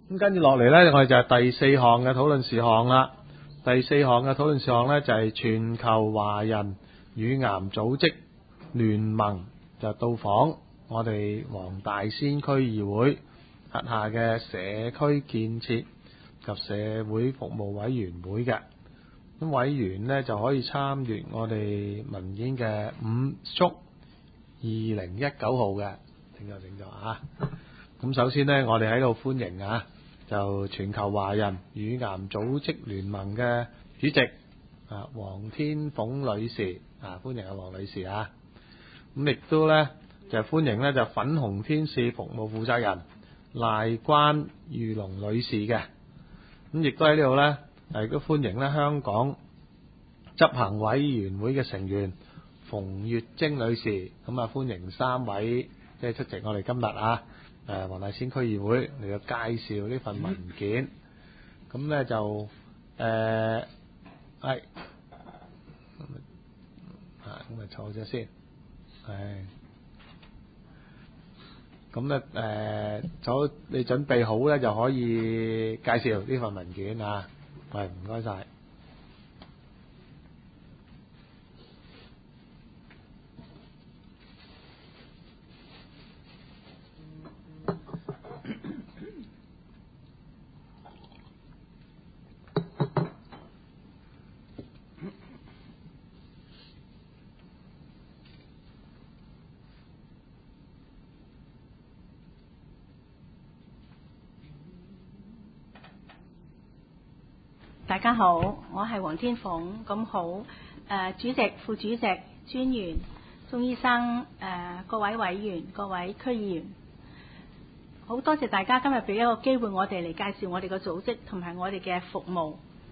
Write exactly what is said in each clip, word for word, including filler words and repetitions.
咁跟住落嚟呢，我哋就係第四項嘅討論事項啦。第四項嘅討論事項呢，就係全球華人乳癌組織聯盟就到訪我哋黃大仙區議會轄下嘅社區建設及社會服務委員會嘅。咁委員呢，就可以參閱我哋文件嘅五速二零一九號嘅，請坐請坐啊！咁首先呢，我哋喺度歡迎啊，就全球華人乳癌組織聯盟嘅主席啊，黃天鳳女士啊，歡迎啊，黃女士啊！咁亦都呢，就歡迎呢，就粉紅天使服務負責人賴關裕龍女士嘅。咁亦都喺呢度呢，亦都歡迎呢香港執行委員會嘅成員馮月晶女士。咁啊，歡迎三位即係出席我哋今日啊誒黃大仙區議會嚟到介紹呢份文件。咁呢就誒係啊，咁咪坐咗先。係。咁咧誒，坐你準備好咧，就可以介紹呢份文件啊。係，唔該晒。 大家好，我係黃天鳳。咁好，誒、呃、主席、副主席、專員、鍾醫生、誒、呃、各位委員、各位區議員，好多謝大家今日俾一個機會我哋嚟介紹我哋嘅組織同埋我哋嘅服務。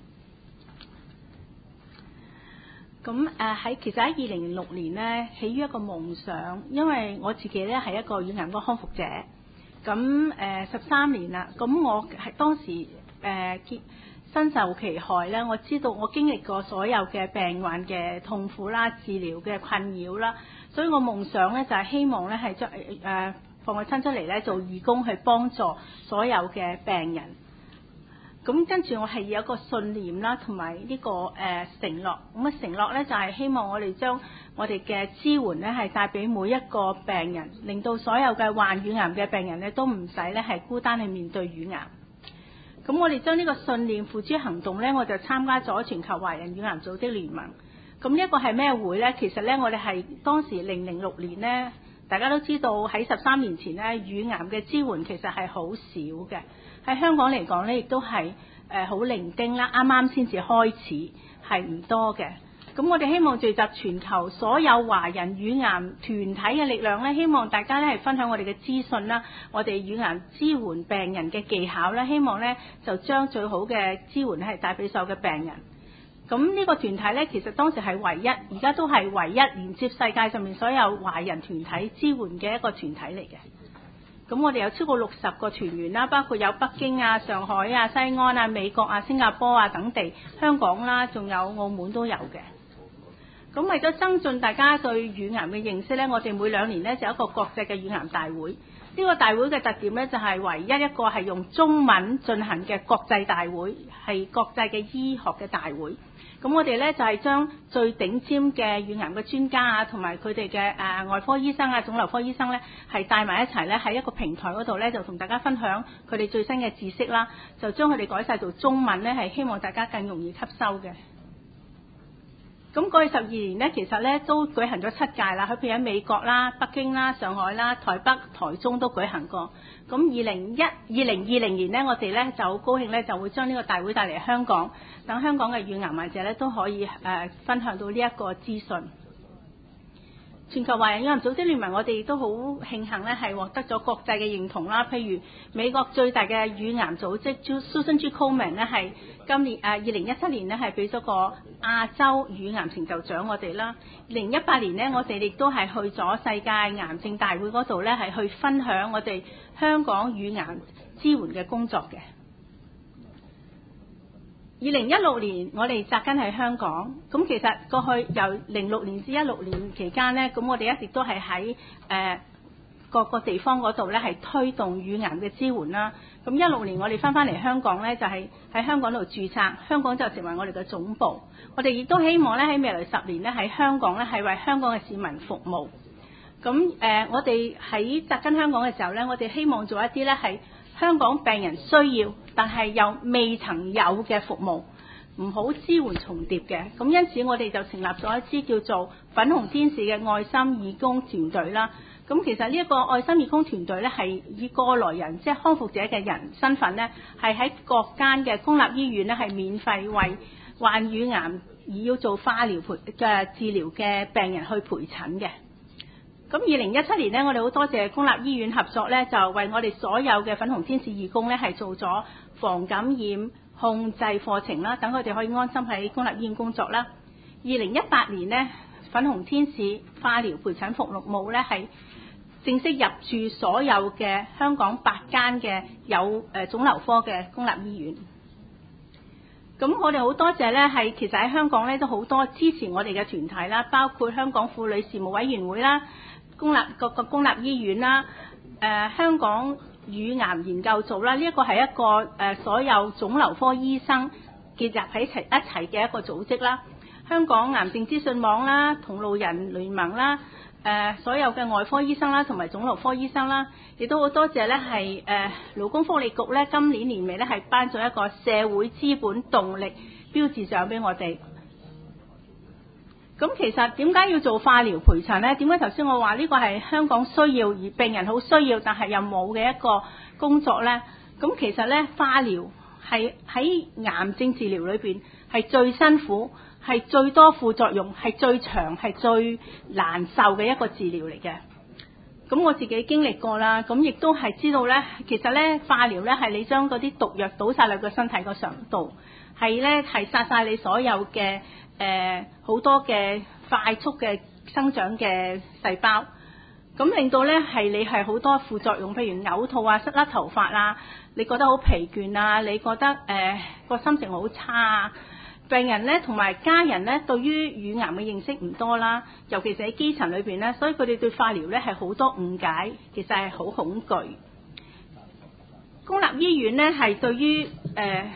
咁誒喺其實喺二零零六年呢，起於一個夢想，因為我自己咧係一個乳癌嘅康復者。咁誒十三年啦，咁我係當時誒結。呃身受其害咧，我知道我經歷過所有嘅病患嘅痛苦啦、治療嘅困擾啦，所以我夢想咧就係希望咧係將誒放我親出嚟咧做義工去幫助所有嘅病人。咁跟住我係有一個信念啦，同埋呢個誒、呃、承諾。咁啊承諾咧就係希望我哋將我哋嘅支援咧係帶俾每一個病人，令到所有嘅患乳癌嘅病人咧都唔使咧係孤單去面對乳癌。咁我哋將呢個信念付諸行動呢，我就參加咗全球華人乳癌組織聯盟。咁呢一個係咩會呢？其實呢，我哋係當時零零六年呢，大家都知道喺十三年前呢，乳癌嘅支援其實係好少嘅。喺香港嚟講呢，亦都係誒好零丁啦，啱啱先至開始，係唔多嘅。咁我哋希望聚集全球所有華人乳癌團體嘅力量咧，希望大家咧係分享我哋嘅資訊啦，我哋乳癌支援病人嘅技巧啦，希望咧就將最好嘅支援咧係帶俾所有嘅病人。咁呢個團體咧，其實當時係唯一，而家都係唯一連接世界上面所有華人團體支援嘅一個團體嚟嘅。咁我哋有超過六十個團員啦，包括有北京啊、上海啊、西安啊、美國啊、新加坡啊等地，香港啦，仲有澳門都有嘅。咁為咗增進大家對乳癌嘅認識呢，我哋每兩年呢就有一個國際嘅乳癌大會。呢、這個大會嘅特點呢，就係唯一一個係用中文進行嘅國際大會，係國際嘅醫學嘅大會。咁我哋呢，就係將最頂尖嘅乳癌嘅專家啊，同埋佢哋嘅誒外科醫生啊、腫瘤科醫生呢，係帶埋一齊呢，喺一個平台嗰度呢，就同大家分享佢哋最新嘅知識啦，就將佢哋改晒做中文呢，係希望大家更容易吸收嘅。咁過去十二年呢，其實呢都舉行咗七屆啦，佢譬如喺美國啦、北京啦、上海啦、台北、台中都舉行過。咁二零一二零二零年呢，我哋呢就好高興呢，就會將呢個大會帶嚟香港，等香港嘅乳癌患者呢都可以誒、呃、分享到呢一個資訊。全球華人乳癌組織聯盟，我哋亦都好慶幸呢係獲得咗國際嘅認同啦。譬如美國最大嘅乳癌組織 Susan G. Komen 呢係今年誒二零一七年呢係俾咗個亞洲乳癌成就獎我哋啦。二零一八年呢，我哋亦都係去咗世界癌症大會嗰度呢係去分享我哋香港乳癌支援嘅工作嘅。二零一六年我哋紮根喺香港，咁其實過去由零六年至一六年期間呢，咁我哋一直都係喺誒各個地方嗰度呢係推動乳癌嘅支援啦。 咁一六年我哋翻翻嚟香港呢，就係喺香港度註冊，香港就成為我哋嘅總部。我哋亦都希望咧喺未來十年咧喺香港咧係為香港嘅市民服務。咁誒、呃，我哋喺扎根香港嘅時候咧，我哋希望做一啲咧係香港病人需要，但係又未曾有嘅服務，唔好支援重疊嘅。咁因此我哋就成立咗一支叫做粉紅天使嘅愛心義工團隊啦。咁其實呢一個愛心義工團隊咧係以過來人，即係康復者嘅人身份咧，係喺各間嘅公立醫院咧係免費為患乳癌而要做化療陪嘅治療嘅病人去陪診嘅。咁二零一七年呢，我哋好多謝公立醫院合作呢，就為我哋所有嘅粉紅天使義工呢，係做咗防感染控制課程啦，等佢哋可以安心喺公立醫院工作啦。二零一八年呢，粉紅天使化療陪診服務呢，係正式入駐所有嘅香港八間嘅有誒腫瘤科嘅公立醫院。咁我哋好多謝呢，係其實喺香港呢，都好多支持我哋嘅團體啦，包括香港婦女事務委員會啦、公立各個公立醫院啦、誒、呃、香港乳癌研究組啦，呢、這、一個係一個誒、呃、所有腫瘤科醫生結合喺齊一齊嘅一個組織啦。香港癌症資訊網啦、同路人聯盟啦、誒、呃、所有嘅外科醫生啦，同埋腫瘤科醫生啦，亦都好多謝咧係誒勞工福利局咧今年年尾咧係頒咗一個社會資本動力標誌獎俾我哋。咁其實點解要做化療陪診呢？點解頭先我話呢個係香港需要而病人好需要，但係又冇嘅一個工作呢？咁其實呢，化療係喺癌症治療裏邊係最辛苦、係最多副作用、係最長、係最難受嘅一個治療嚟嘅。咁我自己經歷過啦，咁亦都係知道呢，其實呢，化療呢係你將嗰啲毒藥倒晒落個身體個上度，係呢係殺晒你所有嘅誒好多嘅快速嘅生長嘅細胞，咁令到呢係你係好多副作用，譬如嘔吐啊、甩甩頭髮啊，你覺得好疲倦啊，你覺得誒個、呃、心情好差啊。病人呢同埋家人呢對於乳癌嘅認識唔多啦，尤其是喺基層裏邊呢，所以佢哋對化療呢係好多誤解，其實係好恐懼。公立醫院呢係對於誒、呃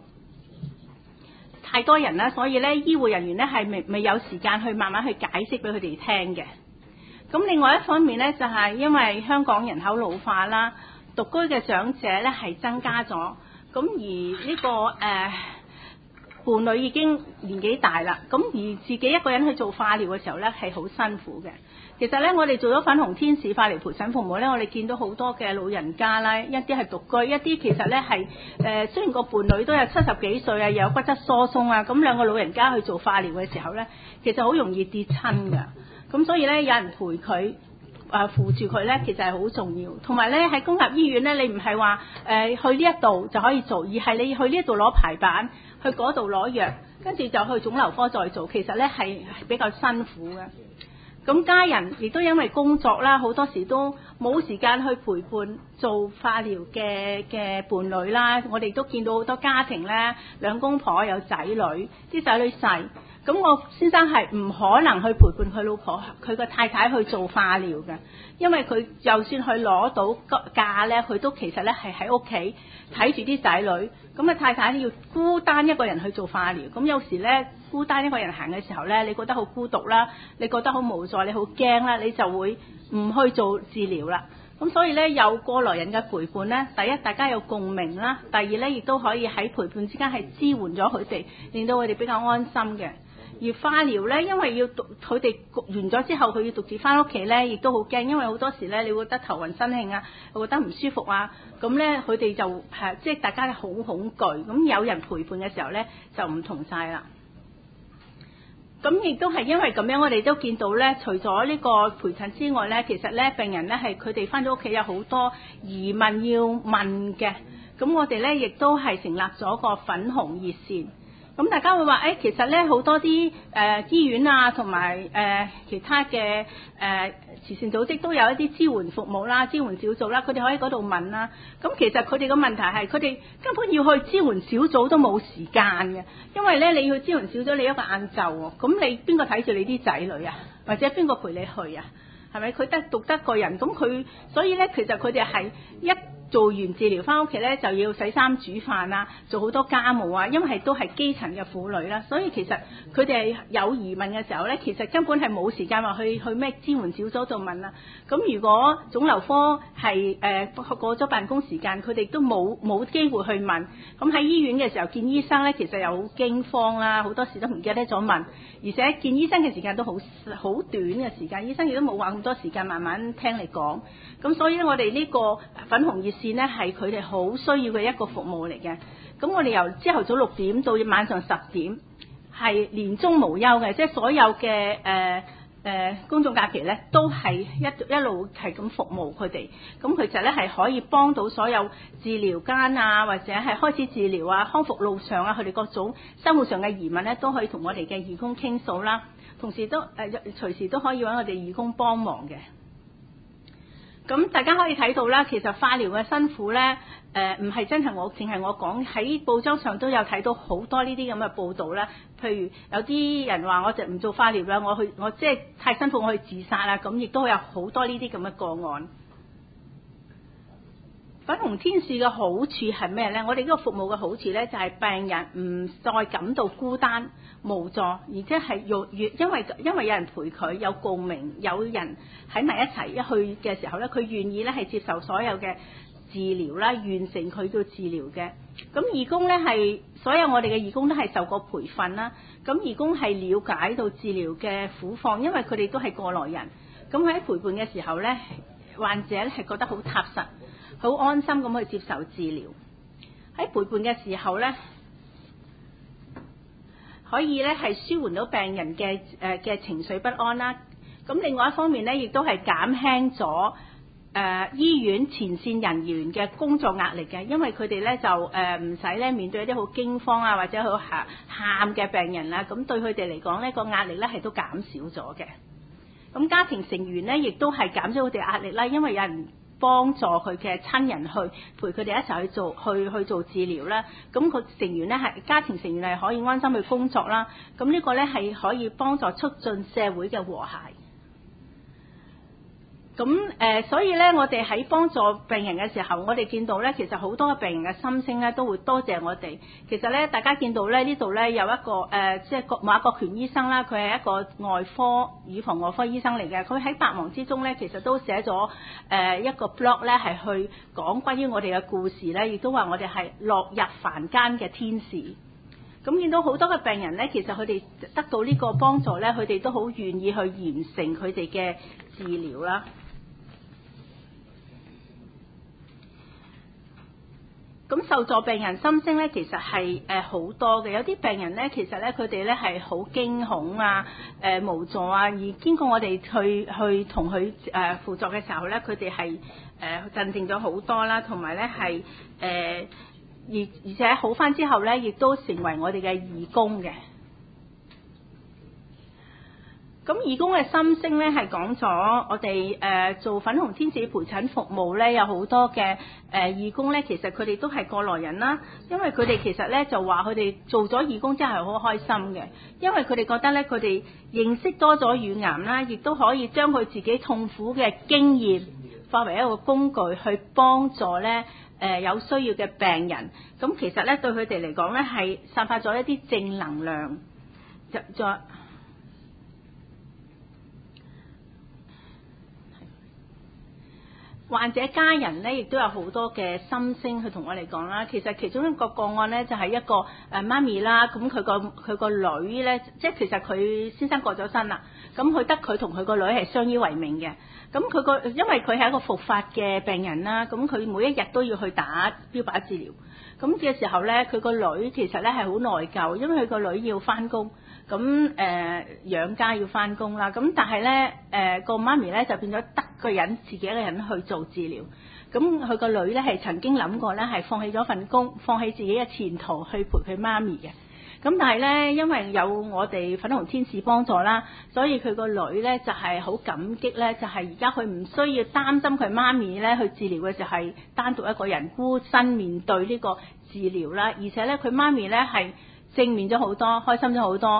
太多人啦，所以咧醫護人員咧係未未有時間去慢慢去解釋俾佢哋聽嘅。咁另外一方面咧，就係、是、因為香港人口老化啦，獨居嘅長者咧係增加咗，咁而呢、這個誒、呃、伴侶已經年紀大啦，咁而自己一個人去做化療嘅時候咧係好辛苦嘅。其實咧，我哋做咗粉紅天使化療陪診服務咧，我哋見到好多嘅老人家啦，一啲係獨居，一啲其實咧係誒雖然個伴侶都有七十幾歲啊，又有骨質疏鬆啊，咁兩個老人家去做化療嘅時候咧，其實好容易跌親㗎。咁所以咧，有人陪佢啊扶住佢咧，其實係好重要。同埋咧喺公立醫院咧，你唔係話誒去呢一度就可以做，而係你去呢一度攞排版，去嗰度攞藥，跟住就去腫瘤科再做，其實咧係比較辛苦嘅。咁家人亦都因為工作啦，好多時都冇時間去陪伴做化療嘅嘅伴侶啦。我哋都見到好多家庭咧，兩公婆有仔女，啲仔女細，咁我先生係唔可能去陪伴佢老婆、佢個太太去做化療嘅，因為佢就算去攞到假咧，佢都其實咧係喺屋企睇住啲仔女。咁啊太太要孤單一個人去做化療，咁有時咧孤單一個人行嘅時候咧，你覺得好孤獨啦，你覺得好無助，你好驚啦，你就會唔去做治療啦。咁所以咧有過來人嘅陪伴咧，第一大家有共鳴啦，第二咧亦都可以喺陪伴之間係支援咗佢哋，令到佢哋比較安心嘅。而化療咧，因為要獨佢哋完咗之後，佢要獨自翻屋企咧，亦都好驚，因為好多時咧，你會覺得頭暈身㷫啊，會覺得唔舒服啊，咁咧佢哋就係即係大家好恐懼，咁有人陪伴嘅時候咧，就唔同晒啦。咁亦都係因為咁樣，我哋都見到咧，除咗呢個陪診之外咧，其實咧病人咧係佢哋翻咗屋企有好多疑問要問嘅，咁我哋咧亦都係成立咗個粉紅熱線。咁大家會話，誒、哎，其實咧好多啲誒、呃、醫院啊，同埋誒其他嘅誒、呃、慈善組織都有一啲支援服務啦、支援小組啦，佢哋可以嗰度問啦。咁其實佢哋嘅問題係，佢哋根本要去支援小組都冇時間嘅，因為咧你要支援小組，你一個晏晝喎，咁你邊個睇住你啲仔女啊？或者邊個陪你去啊？係咪？佢得獨得個人，咁佢所以咧，其實佢哋係一做完治療翻屋企咧就要洗衫煮飯啊，做好多家務啊，因為係都係基層嘅婦女啦，所以其實佢哋係有疑問嘅時候咧，其實根本係冇時間話去去咩支援小組度問啦。咁如果腫瘤科係誒、呃、過咗辦公時間，佢哋都冇冇機會去問。咁喺醫院嘅時候見醫生咧，其實又好驚慌啦，好多時都唔記得咗問，而且見醫生嘅時間都好好短嘅時間，醫生亦都冇話咁多時間慢慢聽你講。咁所以咧，我哋呢個粉紅熱線咧係佢哋好需要嘅一個服務嚟嘅。咁我哋由朝頭早六點到晚上十點，係年中無休嘅，即係所有嘅誒誒公眾假期咧都係一一路係咁服務佢哋。咁其實咧係可以幫到所有治療間啊，或者係開始治療啊、康復路上啊，佢哋各種生活上嘅疑問咧，都可以同我哋嘅義工傾訴啦。同時都誒、呃、隨時都可以揾我哋義工幫忙嘅。咁大家可以睇到啦，其實化療嘅辛苦咧，誒唔係真係我淨係我講，喺報章上都有睇到好多呢啲咁嘅報導啦。譬如有啲人話我就唔做化療啦，我去我即係太辛苦，我去自殺啦，咁亦都有好多呢啲咁嘅個案。粉紅天使嘅好處係咩呢？我哋呢個服務嘅好處呢，就係病人唔再感到孤單無助，而且係越因為因為有人陪佢，有共鳴，有人喺埋一齊一去嘅時候呢，佢願意呢係接受所有嘅治療啦，完成佢嘅治療嘅。咁義工呢係所有我哋嘅義工都係受過培訓啦，咁義工係了解到治療嘅苦況，因為佢哋都係過來人。咁喺陪伴嘅時候呢，患者係覺得好踏實，好安心咁去接受治療。喺陪伴嘅時候呢，可以咧係舒緩到病人嘅誒嘅情緒不安啦。咁另外一方面咧，亦都係減輕咗誒醫院前線人員嘅工作壓力嘅，因為佢哋咧就誒唔使咧面對一啲好驚慌啊或者好喊喊嘅病人啦。咁對佢哋嚟講咧，個壓力咧係都減少咗嘅。咁家庭成員咧亦都係減咗佢哋壓力啦，因為有人幫助佢嘅親人去陪佢哋一齊去做去去做治療啦。咁個成員咧係家庭成員係可以安心去工作啦。咁呢個咧係可以幫助促進社會嘅和諧。咁誒、呃，所以咧，我哋喺幫助病人嘅時候，我哋見到咧，其實好多嘅病人嘅心聲咧，都會多謝我哋。其實咧，大家見到咧，呢度咧有一個誒、呃，即係馬國權醫生啦，佢係一個外科乳房外科醫生嚟嘅。佢喺百忙之中咧，其實都寫咗誒、呃、一個 blog 咧，係去講關於我哋嘅故事咧，亦都話我哋係落入凡間嘅天使。咁見到好多嘅病人咧，其實佢哋得到呢個幫助咧，佢哋都好願意去完成佢哋嘅治療啦。咁受助病人心聲咧，其實係誒好多嘅。有啲病人咧，其實咧佢哋咧係好驚恐啊、誒、呃、無助啊，而經過我哋去去同佢誒輔助嘅時候咧，佢哋係誒鎮定咗好多啦，同埋咧係誒而而且好返之後咧，亦都成為我哋嘅義工嘅。咁義工嘅心聲咧係講咗我哋誒、呃、做粉紅天使陪診服務咧，有好多嘅誒、呃、義工咧，其實佢哋都係過來人啦。因為佢哋其實咧就話佢哋做咗義工真係好開心嘅，因為佢哋覺得咧佢哋認識多咗乳癌啦，亦都可以將佢自己痛苦嘅經驗化為一個工具去幫助咧誒、呃、有需要嘅病人。咁其實咧對佢哋嚟講咧係散發咗一啲正能量，就再。患者家人咧，亦都有好多嘅心聲去同我哋講啦。其實其中一個個案咧，就係、是、一個誒媽咪啦。咁佢個佢個女咧，即係其實佢先生過咗身啦。咁佢得佢同佢個女係相依為命嘅。咁佢個因為佢係一個復發嘅病人啦，咁佢每一日都要去打標靶治療。咁嘅時候咧，佢個女其實咧係好內疚，因為佢個女要返工。咁誒、呃、養家要返工啦，咁但係咧誒個媽咪咧就變咗得個人自己一個人去做治療，咁佢個女咧係曾經諗過咧係放棄咗份工，放棄自己嘅前途去陪佢媽咪嘅，咁但係咧因為有我哋粉紅天使幫助啦，所以佢個女咧就係、是、好感激咧，就係而家佢唔需要擔心佢媽咪咧去治療嘅時候係單獨一個人孤身面對呢個治療啦，而且咧佢媽咪咧係正面咗好多，開心咗好多。誒、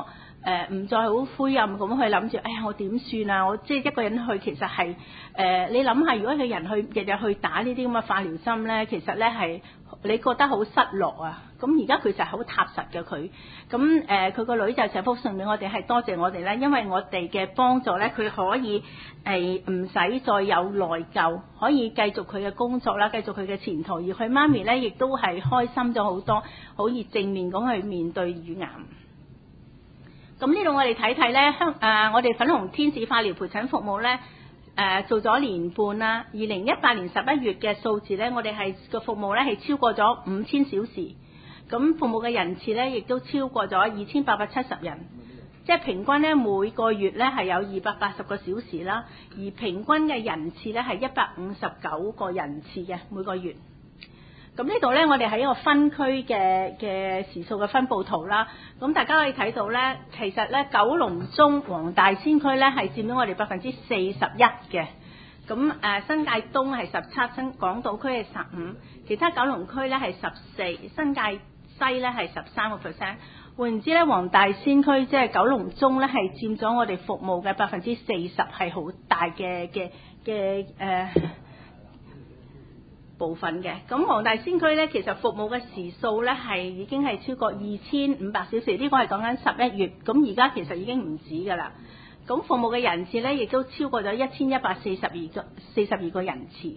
誒唔再好灰暗咁去諗住，哎呀我點算啊？我即係一個人去，其實係誒、呃、你諗下，如果有人去日日去打呢啲咁嘅化療針咧，其實咧係你覺得好失落啊！咁而家佢就係好踏實嘅佢，咁誒佢個女就寫封信俾我哋，係多謝我哋咧，因為我哋嘅幫助咧，佢可以誒唔使再有內疚，可以繼續佢嘅工作啦，繼續佢嘅前途，而佢媽咪咧亦都係開心咗好多，好熱正面咁去面對乳癌。咁呢度我哋睇睇咧，香誒我哋粉紅天使化療陪診服務咧。誒、呃、做咗年半啦，二零一八年十一月嘅數字咧，我哋係個服務咧係超過咗五千小時，咁服務嘅人次咧亦都超過咗二千八百七十人，即係平均咧每個月咧係有二百八十個小時啦，而平均嘅人次咧係一百五十九個人次嘅每個月。咁呢度咧，我哋喺一個分區嘅嘅時數嘅分佈圖啦。咁大家可以睇到咧，其實咧九龍中黃大仙區咧係佔咗我哋百分之四十一嘅。咁誒新界東係十七，新港島區係十五，其他九龍區咧係十四，新界西咧係十三個 percent。換言之咧，黃大仙區即係九龍中咧係佔咗我哋服務嘅百分之四十，係好大嘅嘅嘅誒部分嘅。咁黃大仙區咧，其實服務嘅時數咧係已經係超過二千五百小時，呢個係講緊十一月，咁而家其實已經唔止㗎啦。咁服務嘅人次咧，亦都超過咗一千一百四十二個四十二個人次。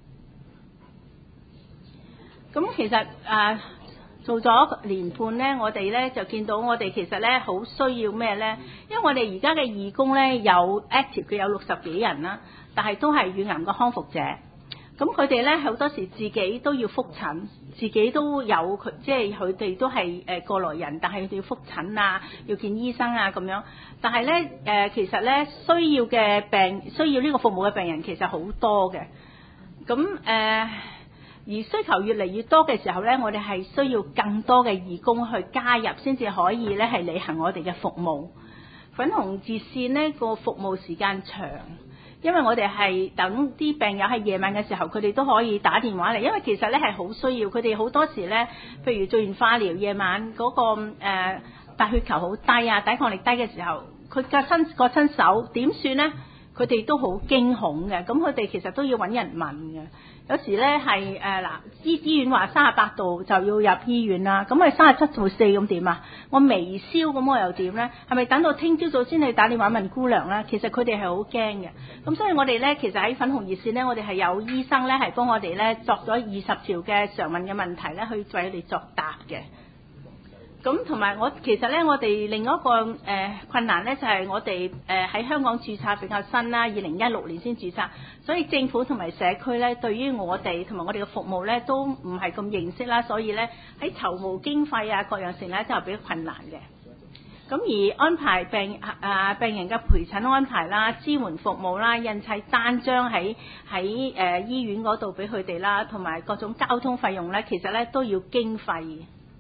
咁其實啊，做咗年半咧，我哋咧就見到我哋其實咧好需要咩咧？因為我哋而家嘅義工咧有 active 嘅有六十幾人啦，但係都係乳癌嘅康復者。咁佢哋咧好多時自己都要覆診，自己都有佢，即係佢哋都係誒過來人，但係佢哋要覆診啊，要見醫生啊咁樣。但係咧誒，其實咧需要嘅病，需要呢個服務嘅病人其實好多嘅。咁誒、呃，而需求越嚟越多嘅時候咧，我哋係需要更多嘅義工去加入，先至可以咧係履行我哋嘅服務。粉紅熱線呢個服務時間長。因為我哋係等啲病友喺夜晚嘅時候，佢哋都可以打電話嚟，因為其實咧係好需要，佢哋好多時咧，譬如做完化療，夜晚嗰、那個誒、呃、白血球好低啊，抵抗力低嘅時候，佢個親個親手點算咧？佢哋都好驚恐嘅，咁佢哋其實都要揾人問嘅。有時咧係誒嗱，醫醫院話三十八度就要入醫院啦，咁我三十七度四咁點啊？我微燒咁我又點咧？係咪等到聽朝早先去打電話問姑娘咧？其實佢哋係好驚嘅。咁所以我哋咧其實喺粉紅熱線咧，我哋係有醫生咧係幫我哋咧作咗二十條嘅常問嘅問題咧，去為佢哋作答嘅。咁同埋我其實咧，我哋另一個誒、呃、困難咧，就係、是、我哋誒喺香港註冊比較新啦，二零一六年先註冊，所以政府同埋社區咧，對於我哋同埋我哋嘅服務咧，都唔係咁認識啦，所以咧喺籌募經費啊各樣性咧，都係比較困難嘅。咁而安排病啊病人嘅陪診安排啦、支援服務啦、印砌單張喺喺誒醫院嗰度俾佢哋啦，同埋各種交通費用咧，其實咧都要經費。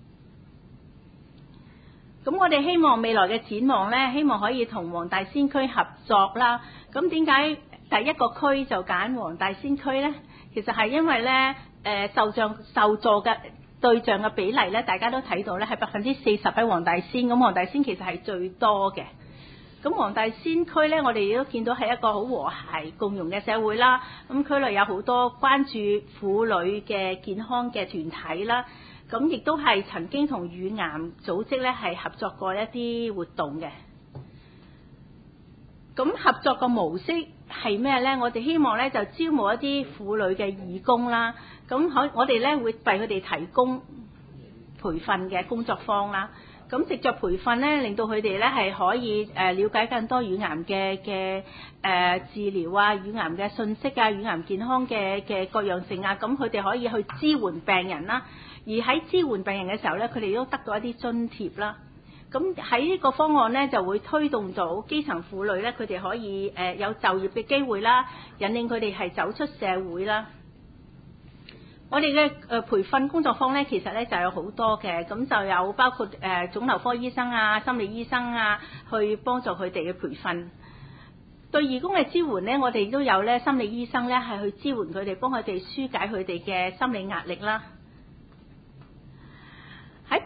咁我哋希望未來嘅展望咧，希望可以同黃大仙區合作啦。咁點解第一個區就揀黃大仙區咧？其實係因為咧，誒、呃、受像受助嘅對象嘅比例咧，大家都睇到咧係百分之四十喺黃大仙。咁黃大仙其實係最多嘅。咁黃大仙區咧，我哋亦都見到係一個好和諧共融嘅社會啦。咁區內有好多關注婦女嘅健康嘅團體啦。咁亦都係曾經同乳癌組織咧係合作過一啲活動嘅。咁合作嘅模式係咩咧？我哋希望咧就招募一啲婦女嘅義工啦。咁可我哋咧會為佢哋提供培訓嘅工作坊啦。咁藉著培訓咧，令到佢哋咧係可以誒了解更多乳癌嘅嘅誒治療啊、乳癌嘅信息啊、乳癌健康嘅嘅各樣性啊。咁佢哋可以去支援病人啦。而喺支援病人嘅時候咧，佢哋都得到一啲津貼啦。咁喺呢個方案咧，就會推動到基層婦女咧，佢哋可以誒有就業嘅機會啦，引領佢哋係走出社會啦。我哋嘅誒培訓工作坊咧，其實咧就有好多嘅，咁就有包括誒腫瘤科醫生啊、心理醫生啊，去幫助佢哋嘅培訓。對義工嘅支援咧，我哋都有咧心理醫生咧係去支援佢哋，幫佢哋紓解佢哋嘅心理壓力啦。喺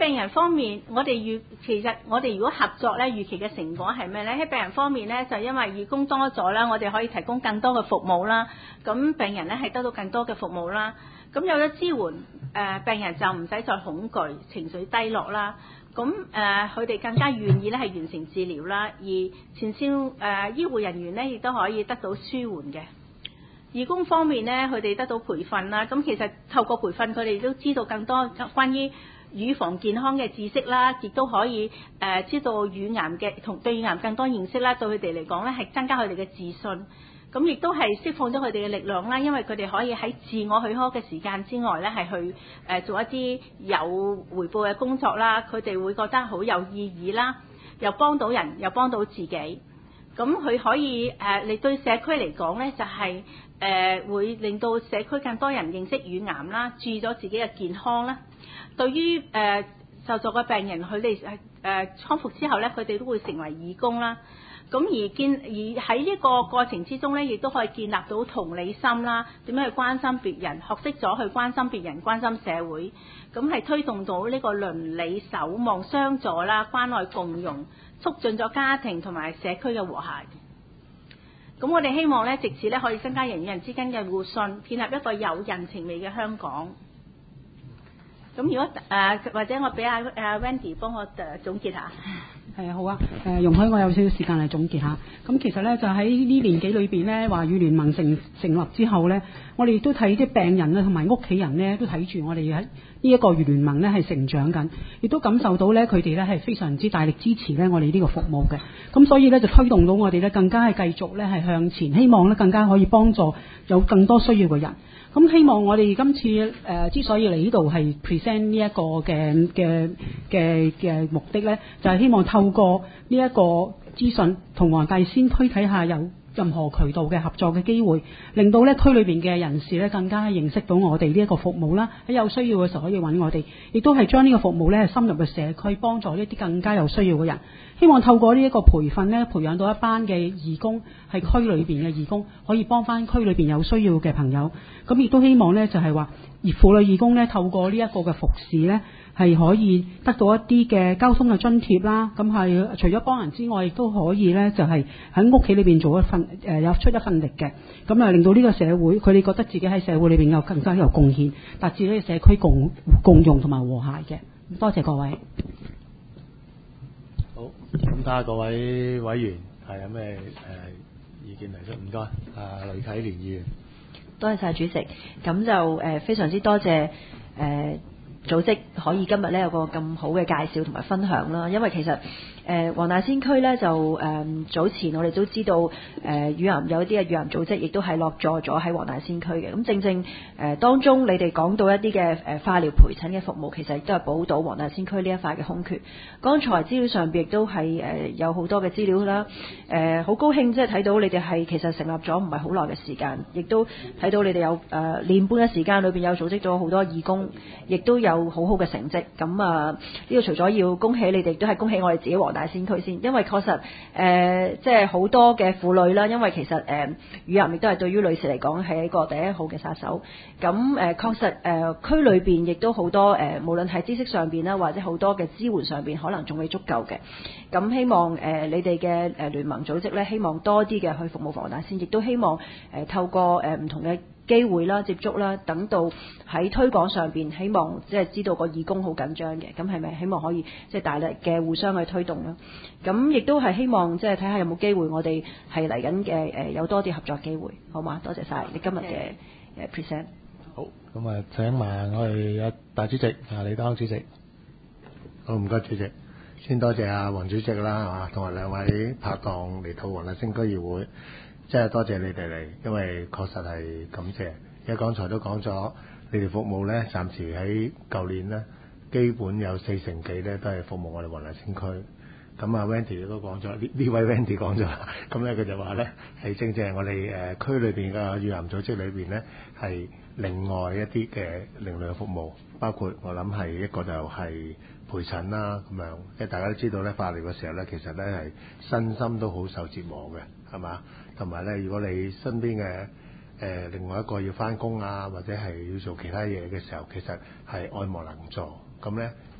病人方面，我哋預其實我哋如果合作咧，預期嘅成果係咩咧？喺病人方面咧，就因為義工多咗啦，我哋可以提供更多嘅服務啦，咁病人咧係得到更多嘅服務啦。咁有咗支援，誒、呃、病人就唔使再恐懼、情緒低落啦。咁誒佢哋更加願意咧係完成治療啦，而前線誒、呃、醫護人員咧亦都可以得到舒緩嘅。義工方面咧，佢哋得到培訓啦，咁其實透過培訓，佢哋都知道更多關於乳房健康嘅知識啦，亦都可以誒、呃、知道乳癌嘅同對乳癌更多認識啦，對佢哋嚟講咧係增加佢哋嘅自信。咁亦都係釋放咗佢哋嘅力量啦，因為佢哋可以喺自我許可嘅時間之外咧，係去誒、呃、做一啲有回報嘅工作啦。佢哋會覺得好有意義啦，又幫到人，又幫到自己。咁佢可以誒，你、呃、對社區嚟講咧，就係、是、誒、呃、會令到社區更多人認識乳癌啦，注意咗自己嘅健康啦。對於誒、呃、受助嘅病人，佢哋誒誒康復之後咧，佢哋都會成為義工啦。咁而建而喺呢個過程之中咧，亦都可以建立到同理心啦，點樣去關心別人，學識咗去關心別人、關心社會，咁係推動到呢個鄰里守望相助啦、關愛共融，促進咗家庭同埋社區嘅和諧。咁我哋希望咧，藉此咧可以增加人與人之間嘅互信，建立一個有人情味嘅香港。咁如果誒、呃、或者我俾阿阿 Wendy 幫我誒總結下。 係啊，好啊，誒、呃、容許我有少少時間嚟總結下。咁其實咧就喺呢年紀裏邊咧，華語聯盟成成立之後咧，我哋亦都睇啲病人咧同埋屋企人咧都睇住我哋喺呢一個粵聯盟咧係成長緊，亦都感受到咧佢哋咧係非常之大力支持咧我哋呢個服務嘅。咁所以咧就推動到我哋咧更加係繼續咧係向前，希望咧更加可以幫助有更多需要嘅人。咁希望我哋今次誒、呃、之所以嚟呢度係 present 呢一個嘅嘅嘅嘅目的咧，就係、是、希望透過呢一個資訊同黃大仙區睇下有任何渠道嘅合作嘅機會，令到咧區裏邊嘅人士咧更加認識到我哋呢一個服務啦，喺有需要嘅時候可以揾我哋，亦都係將呢個服務咧深入嘅社區，幫助呢啲更加有需要嘅人。希望透過呢一個培訓咧，培養到一班嘅義工，係區裏邊嘅義工，可以幫翻區裏邊有需要嘅朋友。咁亦都希望咧就係話，而婦女義工咧透過呢一個嘅服侍咧，係可以得到一啲嘅交通嘅津貼啦。咁係除咗幫人之外，亦都可以咧就係喺屋企裏邊做一份誒有出一份力嘅。咁啊令到呢個社會，佢哋覺得自己喺社會裏邊有更加有貢獻，達至呢個社區共共融同埋和諧嘅。多謝各位。 好，咁睇下各位委員係有咩誒、呃、意見提出？唔該，啊雷啟蓮議員。 多謝晒主席，咁就誒、呃、非常之多謝誒。呃組織可以今日咧有個咁好嘅介紹同埋分享啦，因為其實誒黃大仙區咧就誒、呃、早前我哋都知道誒、呃、乳癌有一啲嘅乳癌組織亦都係落座咗喺黃大仙區嘅，咁正正誒、呃、當中你哋講到一啲嘅誒化療陪診嘅服務，其實亦都係補到黃大仙區呢一塊嘅空缺。剛才資料上邊亦都係誒、呃、有好多嘅資料啦，誒、呃、好高興即係睇到你哋係其實成立咗唔係好耐嘅時間，亦都睇到你哋有誒、呃、年半嘅時間裏邊有組織咗好多義工，亦都有有好好嘅成績，咁啊呢個除咗要恭喜你哋，都係恭喜我哋自己黃大仙區先，因為確實誒即係好多嘅婦女啦，因為其實誒乳癌亦都係對於女士嚟講係一個第一號嘅殺手，咁誒、呃、確實誒、呃、區裏邊亦都好多誒、呃，無論係知識上邊啦，或者好多嘅支援上邊，可能仲未足夠嘅，咁希望誒、呃、你哋嘅誒聯盟組織咧，希望多啲嘅去服務黃大仙，亦都希望誒、呃、透過誒唔、呃、同嘅機會啦、接觸啦，等到喺推廣上邊，希望即係知道個義工好緊張嘅，咁係咪希望可以即係大力嘅互相去推動啦？咁亦都係希望即係睇下有冇機會，我哋係嚟緊嘅誒有多啲合作機會，好嘛？多謝晒你今日嘅誒 present。 好，咁啊請埋我哋阿大主席啊李德康主席。好，唔該主席，先多謝阿黃主席啦，啊同埋兩位拍檔嚟到黃大仙區議會。即係多謝你哋嚟，因為確實係感謝。因為剛才都講咗，你哋服務咧，暫時喺舊年咧，基本有四成幾咧都係服務我哋黃大仙區。咁啊 Wendy 都講咗，呢呢位 Wendy 講咗，咁咧佢就話咧係正正係我哋誒區裏邊嘅乳癌組織裏邊咧係另外一啲嘅另類嘅服務，包括我諗係一個就係陪診啦咁樣。即係大家都知道咧，化療嘅時候咧，其實咧係身心都好受折磨嘅，係嘛？同埋咧，如果你身邊嘅誒、呃、另外一個要返工啊，或者係要做其他嘢嘅時候，其實係愛莫能助。咁咧，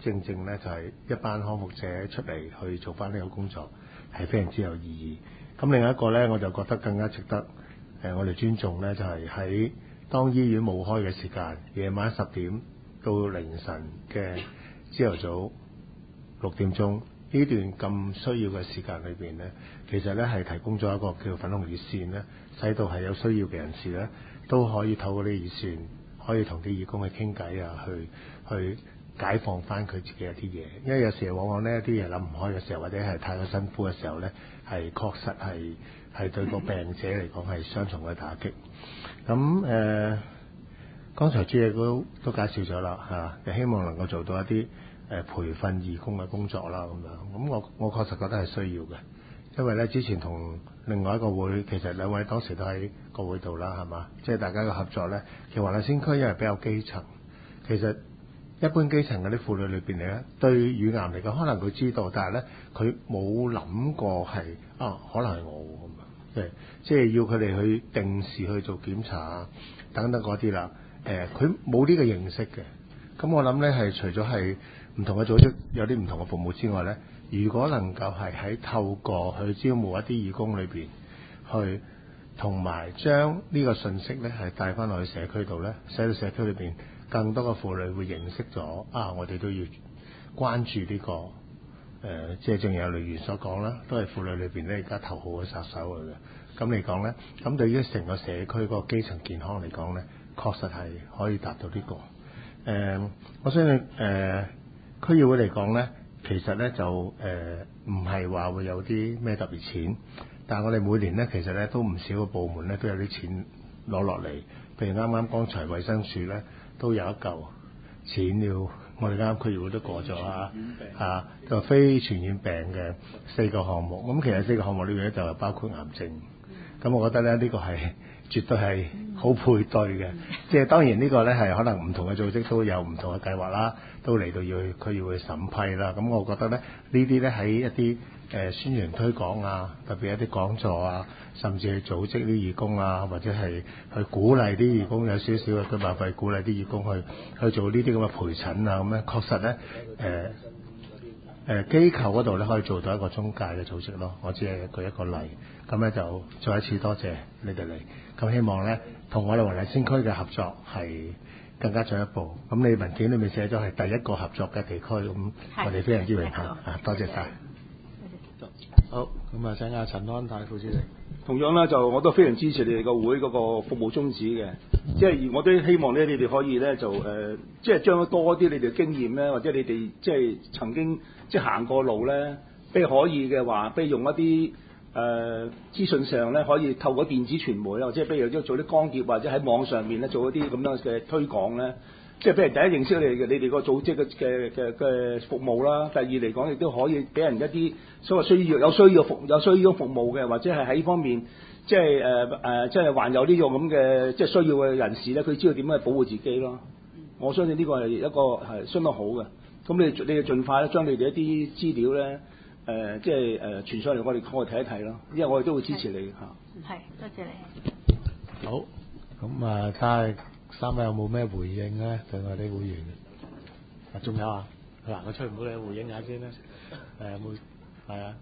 正正咧就係一班康復者出嚟去做翻呢個工作，係非常之有意義。咁另一個咧，我就覺得更加值得誒、呃、我哋尊重咧，就係、是、喺當醫院冇開嘅時間，夜晚十點到凌晨嘅朝頭早六點鐘呢段咁需要嘅時間裏邊咧，其實咧係提供咗一個叫粉紅熱線咧，使到係有需要嘅人士咧都可以透過啲熱線，可以同啲義工去傾偈啊，去去解放翻佢自己一啲嘢。因為有時往往呢一啲嘢諗唔開嘅時候，或者係太過辛苦嘅時候咧，係確實係係對個病者嚟講係雙重嘅打擊。咁誒、呃，剛才朱亦都都介紹咗啦嚇，就希望能夠做到一啲誒、呃、培訓義工嘅工作啦咁樣。咁我我確實覺得係需要嘅，因為咧之前同另外一個會，其實兩位當時都喺個會度啦，係嘛？即係大家嘅合作咧。其實華南先驅因為比較基層，其實一般基層嗰啲婦女裏邊嚟咧，對乳癌嚟講，可能佢知道，但係咧佢冇諗過係啊，可能係我咁樣。即係即係要佢哋去定時去做檢查啊，等等嗰啲啦。誒、呃，佢冇呢個認識嘅。咁我諗咧係除咗係唔同嘅組織有啲唔同嘅服務之外咧，如果能夠係喺透過去招募一啲義工裏邊去，同埋將呢個信息咧係帶翻落去社區度咧，使到社區裏邊更多嘅婦女會認識咗啊！我哋都要關注呢、這個誒、呃，即係正如有女員所講啦，都係婦女裏邊咧而家頭號嘅殺手嚟嘅。咁嚟講咧，咁對於成個社區嗰個基層健康嚟講咧，確實係可以達到呢、這個誒、呃。我相信誒、呃、區議會嚟講咧，其實咧就誒唔係話會有啲咩特別錢。但係我哋每年咧，其實咧都唔少個部門咧都有啲錢攞落嚟。譬如啱啱剛才衛生署咧都有一嚿錢要，我哋啱啱區議會都過咗啊，啊就非傳染病嘅四個項目。咁其實四個項目裏邊咧就係包括癌症。咁我覺得咧呢、呢個係絕對係好配對嘅。即係當然呢個咧係可能唔同嘅組織都有唔同嘅計劃啦，都嚟到要去區議會審批啦。咁我覺得咧呢啲咧喺一啲誒宣傳推廣啊，特別一啲講座啊，甚至去組織啲義工啊，或者係去鼓勵啲義工有少少嘅佢辦法，鼓勵啲義工去去做呢啲咁嘅陪診啊，咁咧確實咧誒誒機構嗰度咧可以做到一個中介嘅組織咯。我只係舉一個例，咁咧就再一次多謝你哋嚟，咁希望咧同我哋華南先驅嘅合作係更加進一步。咁你文件裏面寫咗係第一個合作嘅地區，咁我哋非常之榮幸啊！多謝晒。 好，咁啊，請阿陳安泰副主席。 同樣咧，就我都非常支持你哋個會嗰個服務宗旨嘅，即係我都希望咧，你哋可以咧就誒、呃，即係將多啲你哋經驗咧，或者你哋即係曾經即係行過路咧，譬如可以嘅話，譬如用一啲誒、呃、資訊上咧，可以透過電子傳媒啊，或者譬如做啲光碟，或者喺網上面咧做一啲咁樣嘅推廣咧。即係俾人第一認識你哋嘅，你哋個組織嘅嘅嘅嘅服務啦。第二嚟講，亦都可以俾人一啲所謂需要有需要服有需要服務嘅，或者係喺呢方面即係誒誒，即係還有呢種咁嘅即係需要嘅人士咧，佢知道點樣去保護自己咯。我相信呢個係一個係相當好嘅。咁你你哋盡快咧將你哋一啲資料咧誒、呃，即係誒傳上嚟，我哋我哋睇一睇咯。因為我哋都會支持你嚇。係，多謝你。 好，咁啊睇下。三位有冇咩回應咧？對我哋啲會員啊，仲有啊，嗱，我出唔到你回應下先啦。誒有冇？係啊，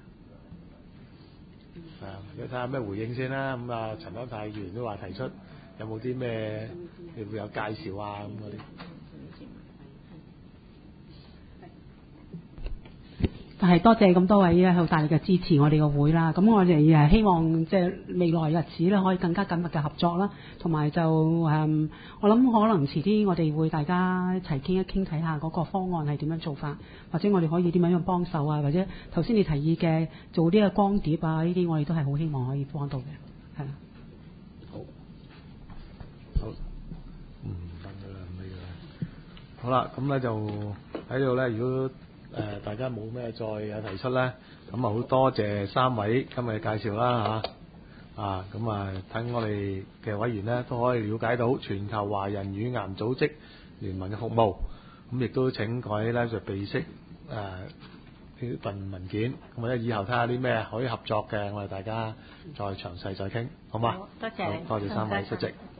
係啊，你睇下咩回應先啦。咁啊，陳安泰議員都話提出有冇啲咩你會有介紹啊咁嗰啲。 就係多謝咁多位咧好大力嘅支持我哋個會啦，咁我哋誒希望即係未來日子咧可以更加緊密嘅合作啦，同埋就誒、嗯、我諗可能遲啲我哋會大家一齊傾一傾睇下嗰個方案係點樣做法，或者我哋可以點樣樣幫手啊，或者頭先你提議嘅做啲嘅光碟啊呢啲，我哋都係好希望可以幫到嘅，係啦。 好，好，嗯，得㗎啦，咩㗎？好啦，咁咧就喺度咧，如果誒、呃、大家冇咩再有提出咧，咁啊好多謝三位今日嘅介紹啦嚇，啊咁啊等我哋嘅委員咧都可以了解到全球華人乳癌組織聯盟嘅服務，咁亦都請各位咧就備悉誒呢份文件，咁或者以後睇下啲咩可以合作嘅，我哋大家再詳細再傾，好嘛？ 多謝你， 多謝三位出席。